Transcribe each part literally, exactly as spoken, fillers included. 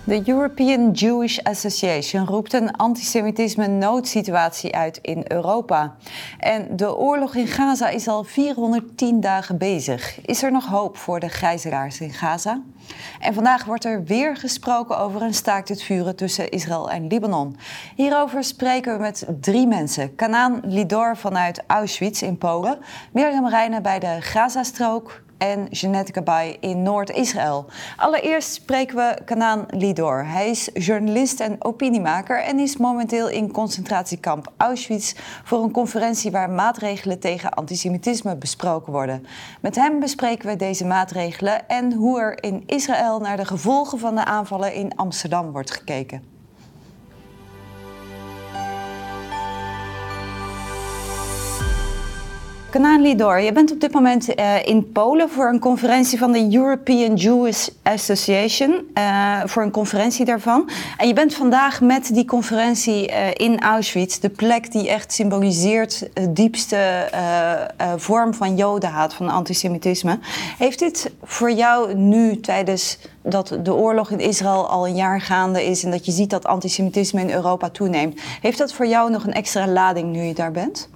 De European Jewish Association roept een antisemitisme-noodsituatie uit in Europa. En de oorlog in Gaza is al vierhonderdtien dagen bezig. Is er nog hoop voor de gijzelaars in Gaza? En vandaag wordt er weer gesproken over een staakt het vuren tussen Israël en Libanon. Hierover spreken we met drie mensen. Canaan Lidor vanuit Auschwitz in Polen, Mirjam Reijnen bij de Gazastrook en Jeanette Gabay in Noord-Israël. Allereerst spreken we Canaan Lidor. Hij is journalist en opiniemaker en is momenteel in concentratiekamp Auschwitz voor een conferentie waar maatregelen tegen antisemitisme besproken worden. Met hem bespreken we deze maatregelen en hoe er in Israël naar de gevolgen van de aanvallen in Amsterdam wordt gekeken. Canaan Lidor, je bent op dit moment uh, in Polen voor een conferentie van de European Jewish Association, uh, voor een conferentie daarvan. En je bent vandaag met die conferentie uh, in Auschwitz, de plek die echt symboliseert de diepste uh, uh, vorm van jodenhaat, van antisemitisme. Heeft dit voor jou nu, tijdens dat de oorlog in Israël al een jaar gaande is en dat je ziet dat antisemitisme in Europa toeneemt, heeft dat voor jou nog een extra lading nu je daar bent?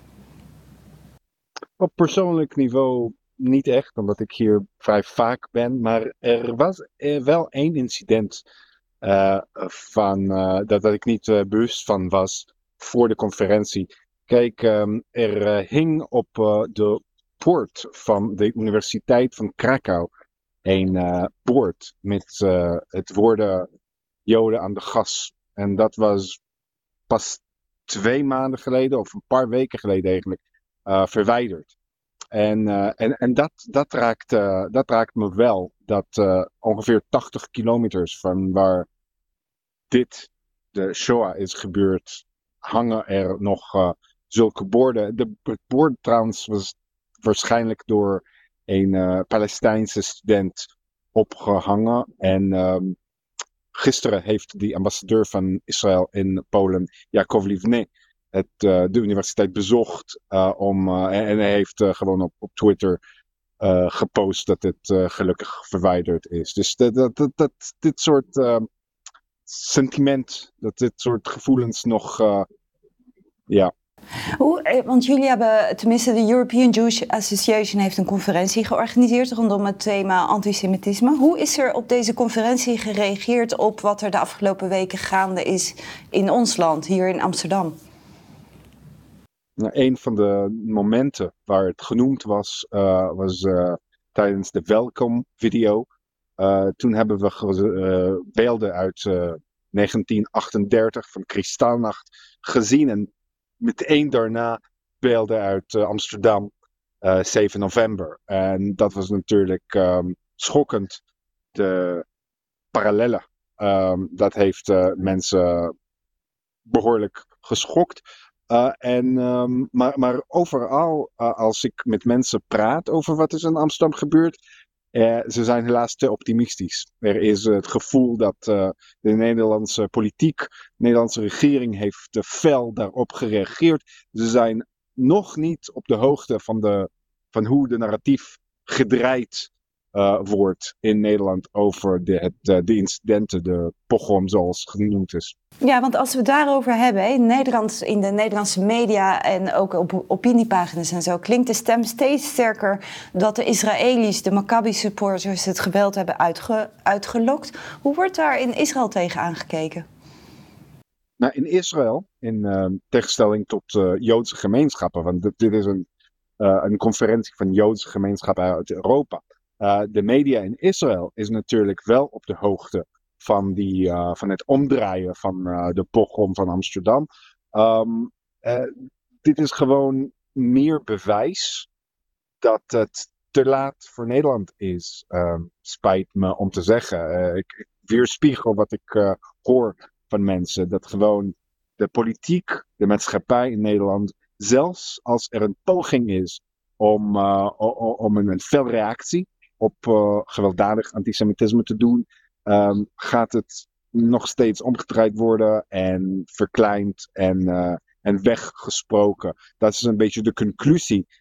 Op persoonlijk niveau niet echt, omdat ik hier vrij vaak ben. Maar er was er wel één incident uh, van, uh, dat, dat ik niet uh, bewust van was voor de conferentie. Kijk, um, er uh, hing op uh, de poort van de Universiteit van Krakau een uh, bord met uh, het woorden Joden aan de gas. En dat was pas twee maanden geleden, of een paar weken geleden eigenlijk, Uh, verwijderd. En, uh, en, en dat, dat, raakt, uh, dat raakt me wel. Dat uh, ongeveer tachtig kilometers van waar dit, de Shoah, is gebeurd, hangen er nog uh, zulke borden. De, het bord trouwens was waarschijnlijk door een uh, Palestijnse student opgehangen. En um, gisteren heeft die ambassadeur van Israël in Polen, Yaakov Livne, Het, uh, de universiteit bezocht uh, om, uh, en, en hij heeft uh, gewoon op, op Twitter uh, gepost dat het uh, gelukkig verwijderd is. Dus dat, dat, dat, dat dit soort uh, sentiment, dat dit soort gevoelens nog, uh, ja. Hoe, want jullie hebben, tenminste de European Jewish Association heeft een conferentie georganiseerd rondom het thema antisemitisme. Hoe is er op deze conferentie gereageerd op wat er de afgelopen weken gaande is in ons land, hier in Amsterdam? Nou, een van de momenten waar het genoemd was, uh, was uh, tijdens de welkom video. Uh, toen hebben we ge- uh, beelden uit uh, negentien achtendertig van Kristallnacht gezien. En meteen daarna beelden uit uh, Amsterdam, uh, zeven november. En dat was natuurlijk um, schokkend. De parallellen, um, dat heeft uh, mensen behoorlijk geschokt. Uh, en, um, maar, maar overal, uh, als ik met mensen praat over wat is in Amsterdam gebeurd, uh, ze zijn helaas te optimistisch. Er is uh, het gevoel dat uh, de Nederlandse politiek, de Nederlandse regering heeft te fel daarop gereageerd. Ze zijn nog niet op de hoogte van, de, van hoe de narratief gedraaid uh, wordt in Nederland over de, het, uh, de incidenten, de pogrom zoals genoemd is. Ja, want als we het daarover hebben, in, Nederland, in de Nederlandse media en ook op opiniepagina's en zo, klinkt de stem steeds sterker dat de Israëli's, de Maccabi-supporters, het geweld hebben uitge, uitgelokt. Hoe wordt daar in Israël tegen aangekeken? Nou, in Israël, in uh, tegenstelling tot uh, Joodse gemeenschappen, want dit, dit is een, uh, een conferentie van Joodse gemeenschappen uit Europa. Uh, de media in Israël is natuurlijk wel op de hoogte van, die, uh, van het omdraaien van uh, de pogrom van Amsterdam. Um, uh, dit is gewoon meer bewijs dat het te laat voor Nederland is. Uh, spijt me om te zeggen. Uh, ik, ik weerspiegel wat ik uh, hoor van mensen. Dat gewoon de politiek, de maatschappij in Nederland, zelfs als er een poging is om, uh, om een, een fel reactie op uh, gewelddadig antisemitisme te doen, Um, gaat het nog steeds omgedraaid worden en verkleind en, uh, en weggesproken. Dat is een beetje de conclusie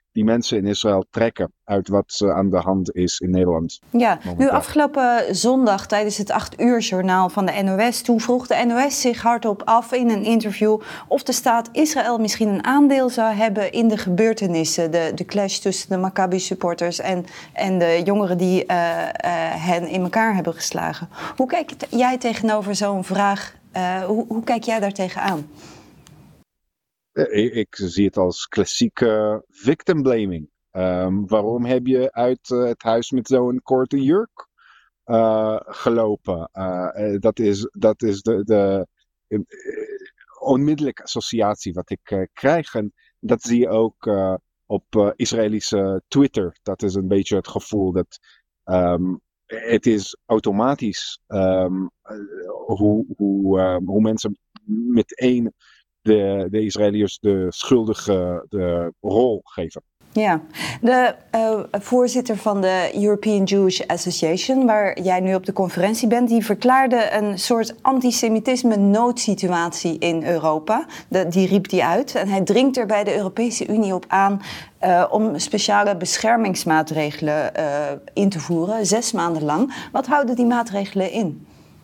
die mensen in Israël trekken uit wat uh, aan de hand is in Nederland. Ja, momenteel. Nu afgelopen zondag tijdens het acht uur journaal van de N O S... toen vroeg de N O S zich hardop af in een interview of de staat Israël misschien een aandeel zou hebben in de gebeurtenissen. De, de clash tussen de Maccabi-supporters en, en de jongeren die uh, uh, hen in elkaar hebben geslagen. Hoe kijk jij tegenover zo'n vraag? Uh, hoe, hoe kijk jij daar tegenaan? Ik, ik zie het als klassieke victim blaming. Um, waarom heb je uit uh, het huis met zo'n korte jurk uh, gelopen? Uh, dat is, dat is de, de uh, onmiddellijke associatie wat ik uh, krijg. En dat zie je ook uh, op uh, Israëlische Twitter. Dat is een beetje het gevoel dat um, het is automatisch um, hoe, hoe, uh, hoe mensen meteen de, de Israëliërs de schuldige de rol geven. Ja, de uh, voorzitter van de European Jewish Association, waar jij nu op de conferentie bent, die verklaarde een soort antisemitisme noodsituatie in Europa. De, die riep die uit en hij dringt er bij de Europese Unie op aan uh, om speciale beschermingsmaatregelen uh, in te voeren, zes maanden lang. Wat houden die maatregelen in?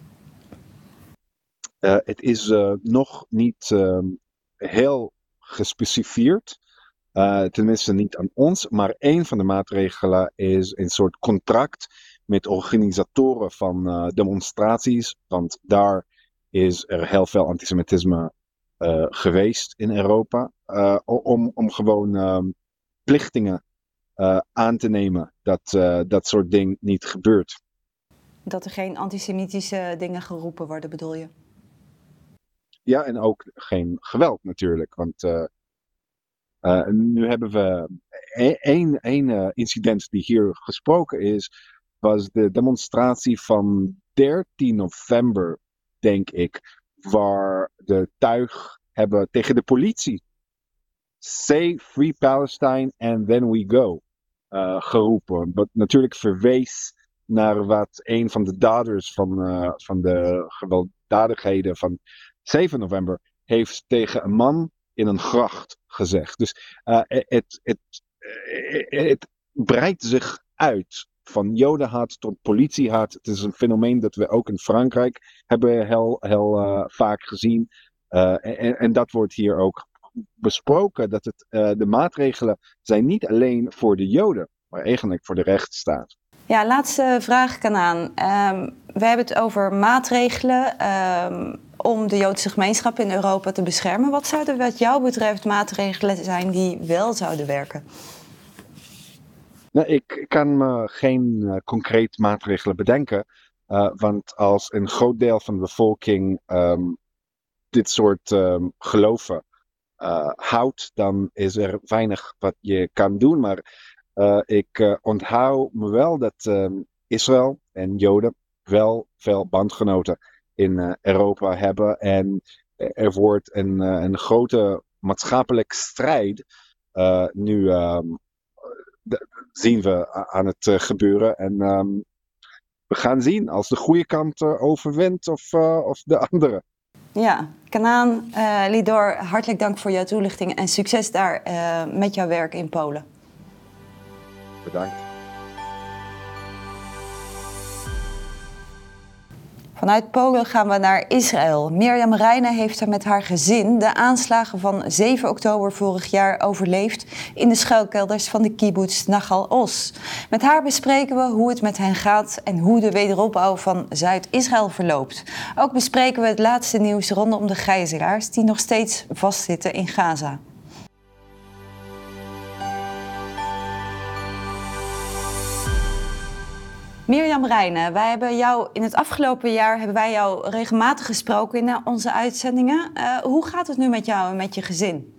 Uh, het is uh, nog niet uh, heel gespecificeerd. Uh, tenminste niet aan ons, maar een van de maatregelen is een soort contract met organisatoren van uh, demonstraties. Want daar is er heel veel antisemitisme uh, geweest in Europa. Uh, om, om gewoon uh, plichtingen uh, aan te nemen dat uh, dat soort dingen niet gebeurt. Dat er geen antisemitische dingen geroepen worden, bedoel je? Ja, en ook geen geweld natuurlijk. Want uh, uh, nu hebben we één uh, incident die hier gesproken is, was de demonstratie van dertien november, denk ik, waar de tuig hebben tegen de politie Say Free Palestine and then we go uh, geroepen. Wat natuurlijk verwees naar wat een van de daders van, uh, van de gewelddadigheden van zeven november heeft tegen een man in een gracht gezegd. Dus uh, het, het, het breidt zich uit van jodenhaat tot politiehaat. Het is een fenomeen dat we ook in Frankrijk hebben heel, heel uh, vaak gezien. Uh, en, en dat wordt hier ook besproken. Dat het, uh, de maatregelen zijn niet alleen voor de Joden, maar eigenlijk voor de rechtsstaat. Ja, laatste vraag, Kanaan. Um, we hebben het over maatregelen um, om de Joodse gemeenschap in Europa te beschermen. Wat zouden wat jou betreft maatregelen zijn die wel zouden werken? Nou, ik kan me geen uh, concreet maatregelen bedenken. Uh, want als een groot deel van de bevolking um, dit soort um, geloven uh, houdt, dan is er weinig wat je kan doen. Maar uh, ik uh, onthoud me wel dat um, Israël en Joden wel veel bandgenoten in uh, Europa hebben. En er wordt een, uh, een grote maatschappelijke strijd uh, nu um, de, zien we aan het uh, gebeuren. En um, we gaan zien als de goede kant uh, overwint of, uh, of de andere. Ja, Kanaan, uh, Lidor, hartelijk dank voor jouw toelichting en succes daar uh, met jouw werk in Polen. Bedankt. Vanuit Polen gaan we naar Israël. Mirjam Reijnen heeft er met haar gezin de aanslagen van zeven oktober vorig jaar overleefd in de schuilkelders van de kibbutz Nahal Oz. Met haar bespreken we hoe het met hen gaat en hoe de wederopbouw van Zuid-Israël verloopt. Ook bespreken we het laatste nieuws rondom de gijzelaars die nog steeds vastzitten in Gaza. Mirjam Reijnen, wij hebben jou in het afgelopen jaar hebben wij jou regelmatig gesproken in onze uitzendingen. Uh, hoe gaat het nu met jou en met je gezin?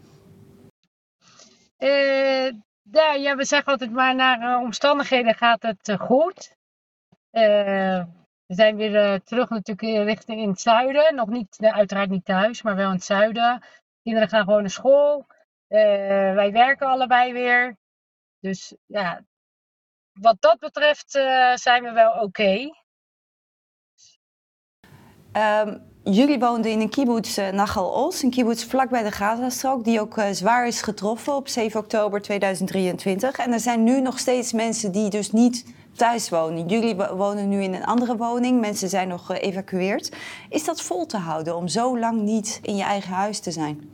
Uh, ja, ja, we zeggen altijd maar naar uh, omstandigheden gaat het uh, goed. Uh, we zijn weer uh, terug natuurlijk richting in het zuiden. Nog niet, uh, uiteraard niet thuis, maar wel in het zuiden. Kinderen gaan gewoon naar school. Uh, wij werken allebei weer. Dus ja, wat dat betreft uh, zijn we wel oké. Okay. Um, jullie woonden in een kibbutz uh, Nachal Oz, een kibbutz vlakbij de Gazastrook, die ook uh, zwaar is getroffen op zeven oktober tweeduizend drieëntwintig. En er zijn nu nog steeds mensen die dus niet thuis wonen. Jullie wonen nu in een andere woning, mensen zijn nog geëvacueerd. Is dat vol te houden om zo lang niet in je eigen huis te zijn?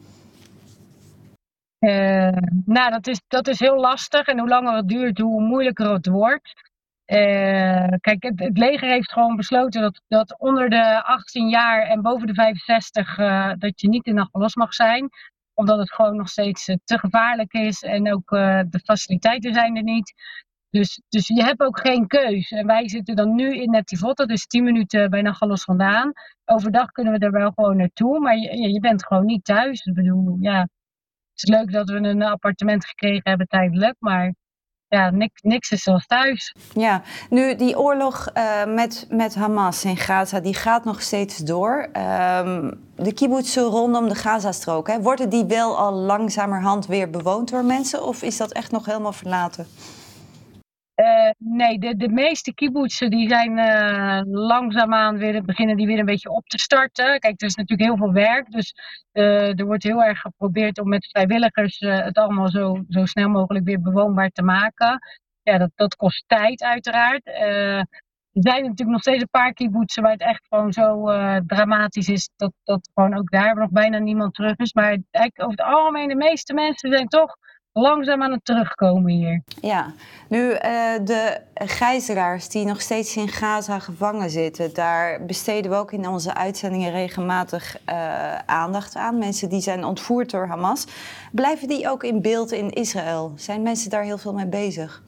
Uh, nou, dat is, dat is heel lastig en hoe langer het duurt, hoe moeilijker het wordt. Uh, kijk, het, het leger heeft gewoon besloten dat, dat onder de achttien jaar en boven de vijfenzestig uh, dat je niet in Nachal Oz mag zijn. Omdat het gewoon nog steeds uh, te gevaarlijk is en ook uh, de faciliteiten zijn er niet. Dus, dus je hebt ook geen keus. En wij zitten dan nu in Netivot, dat is tien minuten bij Nachal Oz vandaan. Overdag kunnen we er wel gewoon naartoe, maar je, je bent gewoon niet thuis. Ik bedoel, ja, het is leuk dat we een appartement gekregen hebben tijdelijk, maar ja, niks, niks is zoals thuis. Ja, nu die oorlog uh, met, met Hamas in Gaza, die gaat nog steeds door. Um, de kibbutzen rondom de Gazastrook, hè, worden die wel al langzamerhand weer bewoond door mensen? Of is dat echt nog helemaal verlaten? Uh, nee, de, de meeste kibbutzen die zijn uh, langzaamaan weer, beginnen die weer een beetje op te starten. Kijk, er is natuurlijk heel veel werk, dus uh, er wordt heel erg geprobeerd om met vrijwilligers uh, het allemaal zo, zo snel mogelijk weer bewoonbaar te maken. Ja, dat, dat kost tijd uiteraard. Uh, er zijn natuurlijk nog steeds een paar kibbutzen waar het echt gewoon zo uh, dramatisch is dat, dat gewoon ook daar nog bijna niemand terug is. Maar eigenlijk over het algemeen, de meeste mensen zijn toch langzaam aan het terugkomen hier. Ja, nu uh, de gijzelaars die nog steeds in Gaza gevangen zitten, daar besteden we ook in onze uitzendingen regelmatig uh, aandacht aan. Mensen die zijn ontvoerd door Hamas. Blijven die ook in beeld in Israël? Zijn mensen daar heel veel mee bezig?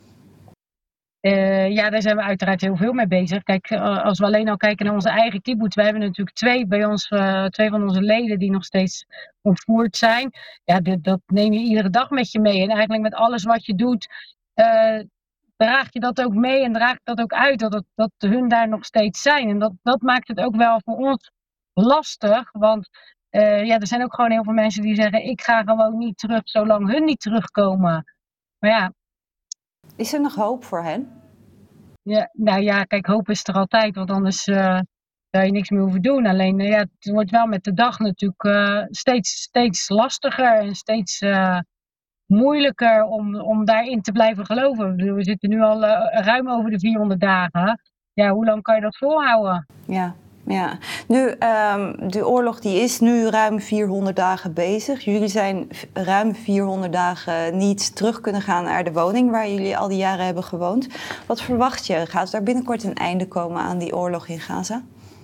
Uh, ja, daar zijn we uiteraard heel veel mee bezig. Kijk, uh, als we alleen al kijken naar onze eigen kibbutz, wij hebben natuurlijk twee bij ons, uh, twee van onze leden die nog steeds ontvoerd zijn. Ja, dit, dat neem je iedere dag met je mee. En eigenlijk met alles wat je doet, uh, draag je dat ook mee en draag je dat ook uit, dat, het, dat hun daar nog steeds zijn. En dat, dat maakt het ook wel voor ons lastig, want uh, ja, er zijn ook gewoon heel veel mensen die zeggen, ik ga gewoon niet terug zolang hun niet terugkomen. Maar ja. Is er nog hoop voor hen? Ja, nou ja, kijk, hoop is er altijd, want anders uh, zou je niks meer hoeven doen. Alleen, uh, ja, het wordt wel met de dag natuurlijk uh, steeds, steeds lastiger en steeds uh, moeilijker om, om daarin te blijven geloven. We zitten nu al uh, ruim over de vierhonderd dagen. Ja, hoe lang kan je dat volhouden? Ja. Ja, nu, um, de oorlog die is nu ruim vierhonderd dagen bezig. Jullie zijn ruim vierhonderd dagen niet terug kunnen gaan naar de woning waar jullie al die jaren hebben gewoond. Wat verwacht je? Gaat er binnenkort een einde komen aan die oorlog in Gaza?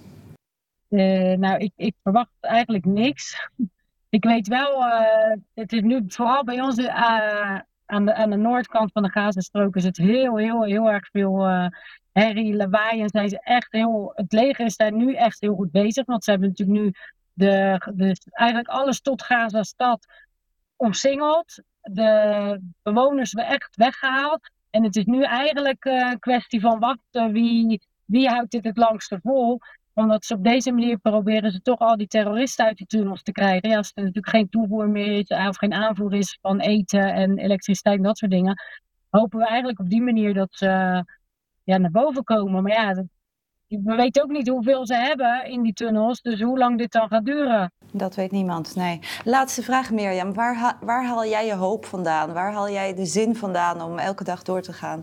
Uh, nou, ik, ik verwacht eigenlijk niks. Ik weet wel, uh, het is nu vooral bij ons uh, aan, de, aan de noordkant van de Gazastrook is het heel, heel, heel erg veel uh, herrie, lawaai. En zijn ze echt heel, het leger is daar nu echt heel goed bezig. Want ze hebben natuurlijk nu de, de, eigenlijk alles tot Gaza-stad omsingeld. De bewoners hebben echt weggehaald. En het is nu eigenlijk een uh, kwestie van wachten wie, wie houdt dit het langste vol. Omdat ze op deze manier proberen ze toch al die terroristen uit die tunnels te krijgen. Ja, als er natuurlijk geen toevoer meer is of geen aanvoer is van eten en elektriciteit en dat soort dingen. Hopen we eigenlijk op die manier dat ze uh, ja, naar boven komen. Maar ja, dat, we weten ook niet hoeveel ze hebben in die tunnels. Dus hoe lang dit dan gaat duren. Dat weet niemand, nee. Laatste vraag, Mirjam. Waar, ha- waar haal jij je hoop vandaan? Waar haal jij de zin vandaan om elke dag door te gaan?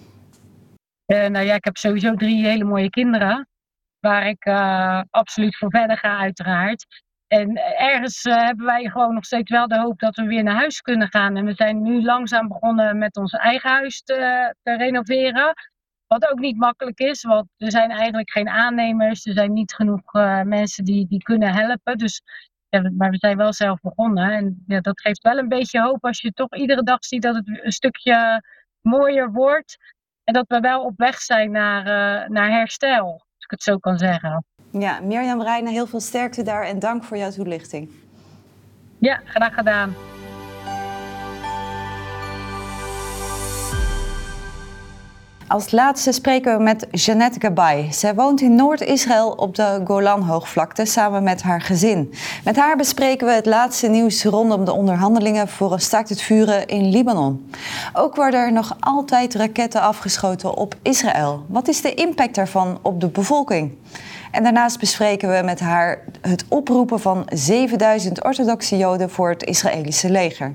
Uh, nou ja, ik heb sowieso drie hele mooie kinderen. Waar ik uh, absoluut voor verder ga, uiteraard. En ergens uh, hebben wij gewoon nog steeds wel de hoop dat we weer naar huis kunnen gaan. En we zijn nu langzaam begonnen met ons eigen huis te, te renoveren. Wat ook niet makkelijk is, want er zijn eigenlijk geen aannemers. Er zijn niet genoeg uh, mensen die, die kunnen helpen. Dus, ja, maar we zijn wel zelf begonnen. En ja, dat geeft wel een beetje hoop als je toch iedere dag ziet dat het een stukje mooier wordt. En dat we wel op weg zijn naar, uh, naar herstel. Als ik het zo kan zeggen. Ja, Mirjam Reijnen, heel veel sterkte daar en dank voor jouw toelichting. Ja, graag gedaan. Als laatste spreken we met Jeannette Gabay. Zij woont in Noord-Israël op de Golanhoogvlakte samen met haar gezin. Met haar bespreken we het laatste nieuws rondom de onderhandelingen voor een staakt het vuren in Libanon. Ook worden er nog altijd raketten afgeschoten op Israël. Wat is de impact daarvan op de bevolking? En daarnaast bespreken we met haar het oproepen van zevenduizend orthodoxe Joden voor het Israëlische leger.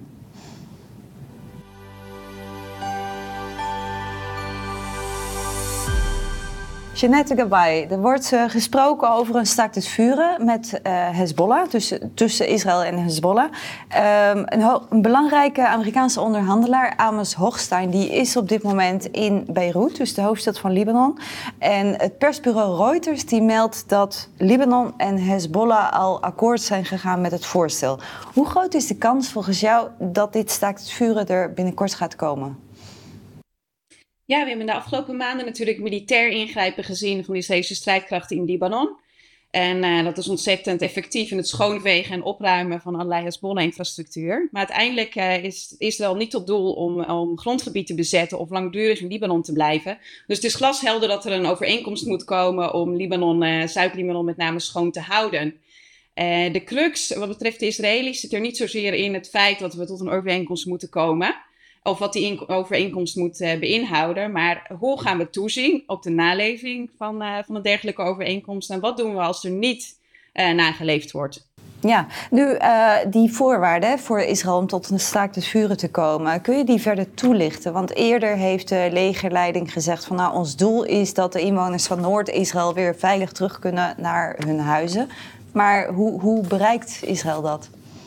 Jeannette Gabay, er wordt uh, gesproken over een staakt het vuren met uh, Hezbollah, tussen, tussen Israël en Hezbollah. Um, een, ho- een belangrijke Amerikaanse onderhandelaar, Amos Hochstein, die is op dit moment in Beirut, dus de hoofdstad van Libanon. En het persbureau Reuters die meldt dat Libanon en Hezbollah al akkoord zijn gegaan met het voorstel. Hoe groot is de kans volgens jou dat dit staakt het vuren er binnenkort gaat komen? Ja, we hebben in de afgelopen maanden natuurlijk militair ingrijpen gezien van de Israëlische strijdkrachten in Libanon. En uh, dat is ontzettend effectief in het schoonvegen en opruimen van allerlei Hezbollah-infrastructuur. Maar uiteindelijk uh, is Israël niet tot doel om, om grondgebied te bezetten of langdurig in Libanon te blijven. Dus het is glashelder dat er een overeenkomst moet komen om Libanon, uh, Zuid-Libanon met name schoon te houden. Uh, de crux wat betreft de Israëli's zit er niet zozeer in het feit dat we tot een overeenkomst moeten komen. Of wat die in- overeenkomst moet uh, beïnhouden. Maar hoe gaan we toezien op de naleving van, uh, van een dergelijke overeenkomst? En wat doen we als er niet uh, nageleefd wordt? Ja, nu uh, die voorwaarden voor Israël om tot een staakt het vuren te komen, kun je die verder toelichten? Want eerder heeft de legerleiding gezegd van nou, ons doel is dat de inwoners van Noord-Israël weer veilig terug kunnen naar hun huizen. Maar hoe, hoe bereikt Israël dat?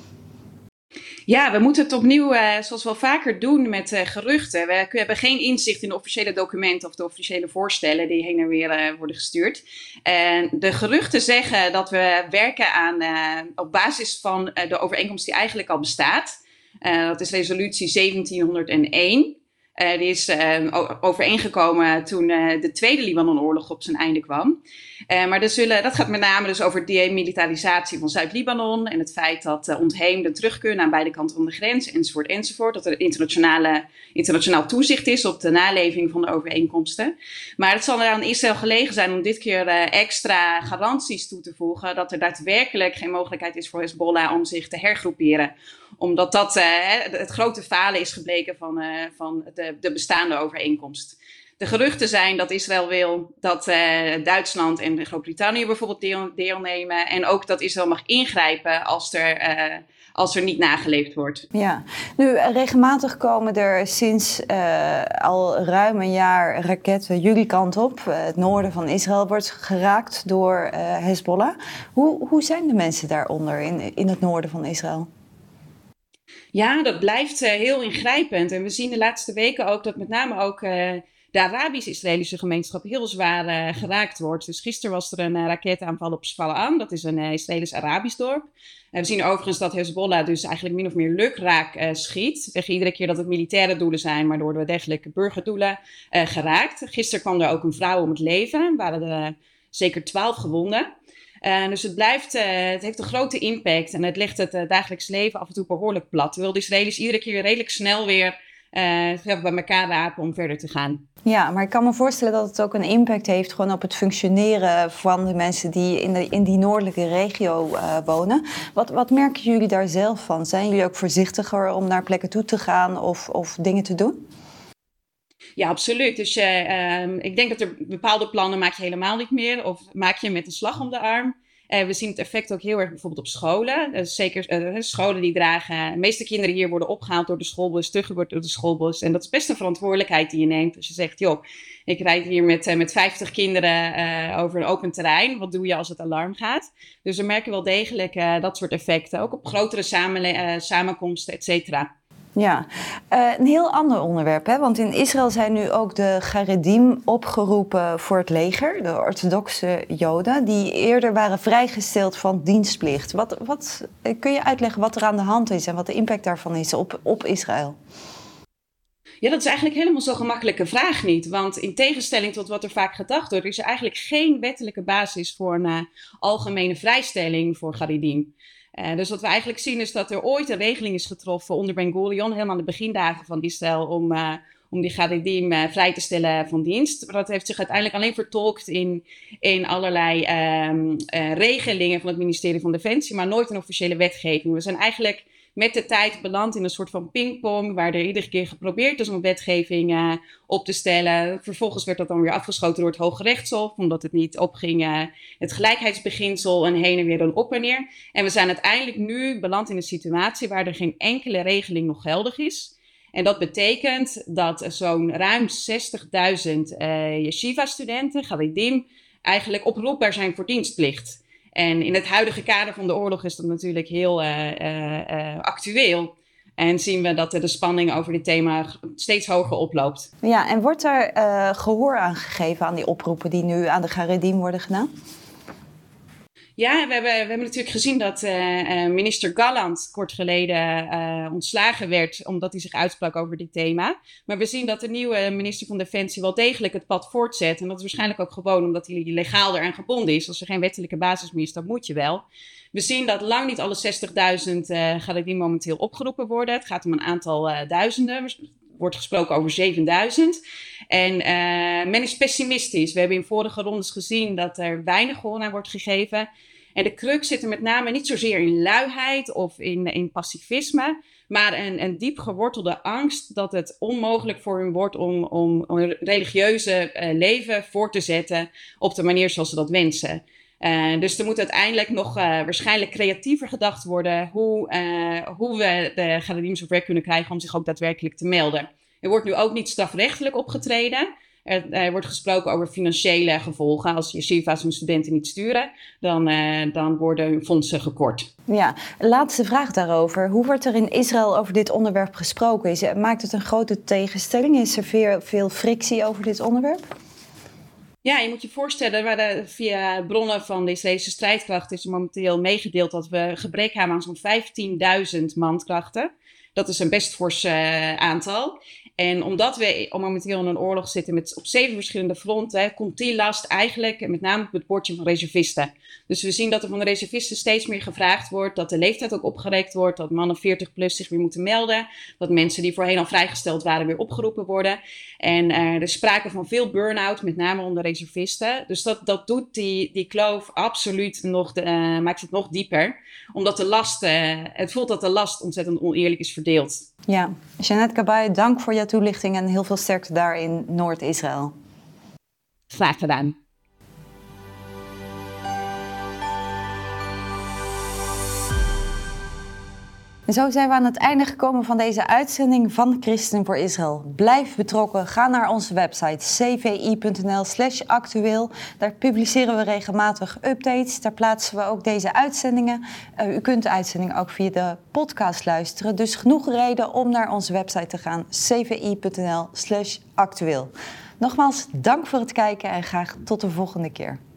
Ja, we moeten het opnieuw, uh, zoals we al vaker doen, met uh, geruchten. We hebben geen inzicht in de officiële documenten of de officiële voorstellen die heen en weer uh, worden gestuurd. En de geruchten zeggen dat we werken aan, uh, op basis van uh, de overeenkomst die eigenlijk al bestaat. Uh, dat is resolutie zeventienhonderdéén. Uh, die is uh, overeengekomen toen uh, de Tweede Libanonoorlog op zijn einde kwam. Uh, maar er zullen, dat gaat met name dus over demilitarisatie van Zuid-Libanon en het feit dat uh, ontheemden terug kunnen aan beide kanten van de grens, enzovoort, enzovoort. Dat er internationale, internationaal toezicht is op de naleving van de overeenkomsten. Maar het zal er aan Israël gelegen zijn om dit keer uh, extra garanties toe te voegen dat er daadwerkelijk geen mogelijkheid is voor Hezbollah om zich te hergroeperen. Omdat dat uh, het grote falen is gebleken van, uh, van de, de bestaande overeenkomst. De geruchten zijn dat Israël wil dat uh, Duitsland en Groot-Brittannië bijvoorbeeld deel, deelnemen. En ook dat Israël mag ingrijpen als er, uh, als er niet nageleefd wordt. Ja, nu regelmatig komen er sinds uh, al ruim een jaar raketten jullie kant op. Uh, het noorden van Israël wordt geraakt door uh, Hezbollah. Hoe, hoe zijn de mensen daaronder in, in het noorden van Israël? Ja, dat blijft uh, heel ingrijpend. En we zien de laatste weken ook dat met name ook uh, de Arabisch-Israëlische gemeenschap heel zwaar uh, geraakt wordt. Dus gisteren was er een uh, raketaanval op Sfala'am. Dat is een uh, Israëlisch-Arabisch dorp. Uh, we zien overigens dat Hezbollah dus eigenlijk min of meer lukraak uh, schiet. We zeggen iedere keer dat het militaire doelen zijn, maar door de dergelijke burgerdoelen uh, geraakt. Gisteren kwam er ook een vrouw om het leven. Er waren er uh, zeker twaalf gewonden. Uh, dus het, blijft, uh, het heeft een grote impact en het legt het uh, dagelijks leven af en toe behoorlijk plat. Terwijl de Israëli's iedere keer redelijk snel weer uh, bij elkaar rapen om verder te gaan. Ja, maar ik kan me voorstellen dat het ook een impact heeft gewoon op het functioneren van de mensen die in, de, in die noordelijke regio uh, wonen. Wat, wat merken jullie daar zelf van? Zijn jullie ook voorzichtiger om naar plekken toe te gaan of, of dingen te doen? Ja, absoluut. Dus uh, um, ik denk dat er bepaalde plannen maak je helemaal niet meer of maak je met een slag om de arm. Uh, we zien het effect ook heel erg bijvoorbeeld op scholen. Uh, zeker uh, scholen die dragen, de meeste kinderen hier worden opgehaald door de schoolbus, teruggebracht door de schoolbus. En dat is best een verantwoordelijkheid die je neemt. Als je zegt, joh, ik rijd hier met, uh, met vijftig kinderen uh, over een open terrein. Wat doe je als het alarm gaat? Dus we merken wel degelijk uh, dat soort effecten. Ook op grotere samenle- uh, samenkomsten, et cetera. Ja, uh, een heel ander onderwerp, hè? Want in Israël zijn nu ook de Garedim opgeroepen voor het leger, de orthodoxe Joden, die eerder waren vrijgesteld van dienstplicht. Wat, wat, kun je uitleggen wat er aan de hand is en wat de impact daarvan is op, op Israël? Ja, dat is eigenlijk helemaal zo'n gemakkelijke vraag niet. Want in tegenstelling tot wat er vaak gedacht wordt, is er eigenlijk geen wettelijke basis voor een uh, algemene vrijstelling voor Garedim. Uh, dus wat we eigenlijk zien is dat er ooit een regeling is getroffen onder Ben Gurion, helemaal aan de begindagen van Israël, om, uh, om die Haredim uh, vrij te stellen van dienst. Maar dat heeft zich uiteindelijk alleen vertolkt in, in allerlei um, uh, regelingen van het ministerie van Defensie, maar nooit een officiële wetgeving. We zijn eigenlijk met de tijd beland in een soort van pingpong, waar er iedere keer geprobeerd is om wetgeving uh, op te stellen. Vervolgens werd dat dan weer afgeschoten door het Hoge Rechtshof, omdat het niet opging, uh, het gelijkheidsbeginsel, en heen en weer dan op en neer. En we zijn uiteindelijk nu beland in een situatie waar er geen enkele regeling nog geldig is. En dat betekent dat zo'n ruim zestigduizend uh, yeshiva-studenten, Haredim, eigenlijk oproepbaar zijn voor dienstplicht. En in het huidige kader van de oorlog is dat natuurlijk heel uh, uh, uh, actueel. En zien we dat de spanning over dit thema steeds hoger oploopt. Ja, en wordt er uh, gehoor aan gegeven aan die oproepen die nu aan de Haredim worden gedaan? Ja, we hebben, we hebben natuurlijk gezien dat uh, minister Galland kort geleden uh, ontslagen werd, omdat hij zich uitsprak over dit thema. Maar we zien dat de nieuwe minister van Defensie wel degelijk het pad voortzet. En dat is waarschijnlijk ook gewoon omdat hij legaal eraan gebonden is. Als er geen wettelijke basis meer is, dan moet je wel. We zien dat lang niet alle zestigduizend uh, Haredim momenteel opgeroepen worden. Het gaat om een aantal uh, duizenden. Er wordt gesproken over zevenduizend. En uh, men is pessimistisch. We hebben in vorige rondes gezien dat er weinig gehoor aan wordt gegeven. En de crux zit er met name niet zozeer in luiheid of in, in pacifisme, maar een, een diep gewortelde angst dat het onmogelijk voor hun wordt om, om, om een religieuze uh, leven voor te zetten op de manier zoals ze dat wensen. Uh, dus er moet uiteindelijk nog uh, waarschijnlijk creatiever gedacht worden hoe, uh, hoe we de Haredim zover kunnen krijgen om zich ook daadwerkelijk te melden. Er wordt nu ook niet strafrechtelijk opgetreden. Er, er wordt gesproken over financiële gevolgen. Als yeshiva's hun studenten niet sturen, dan, uh, dan worden hun fondsen gekort. Ja, laatste vraag daarover. Hoe wordt er in Israël over dit onderwerp gesproken? Is, maakt het een grote tegenstelling? Is er veel, veel frictie over dit onderwerp? Ja, je moet je voorstellen, waar via bronnen van de Israëlische strijdkrachten is er momenteel meegedeeld dat we gebrek hebben aan zo'n vijftienduizend mankrachten. Dat is een best fors uh, aantal. En omdat we momenteel in een oorlog zitten met op zeven verschillende fronten, komt die last eigenlijk met name op het bordje van reservisten. Dus we zien dat er van de reservisten steeds meer gevraagd wordt, dat de leeftijd ook opgerekt wordt, dat mannen veertig plus zich weer moeten melden, dat mensen die voorheen al vrijgesteld waren weer opgeroepen worden. En uh, er is sprake van veel burn-out, met name onder reservisten. Dus dat, dat doet die, die kloof absoluut nog, uh, maakt het nog dieper. Omdat de last, uh, het voelt dat de last ontzettend oneerlijk is verdeeld. Ja, Jeannette Kabay, dank voor jouw toelichting en heel veel sterkte daar in Noord-Israël. Graag gedaan. En zo zijn we aan het einde gekomen van deze uitzending van Christen voor Israël. Blijf betrokken. Ga naar onze website c v i punt n l slash actueel. Daar publiceren we regelmatig updates. Daar plaatsen we ook deze uitzendingen. Uh, u kunt de uitzending ook via de podcast luisteren. Dus genoeg reden om naar onze website te gaan. c v i punt n l slash actueel. Nogmaals, dank voor het kijken en graag tot de volgende keer.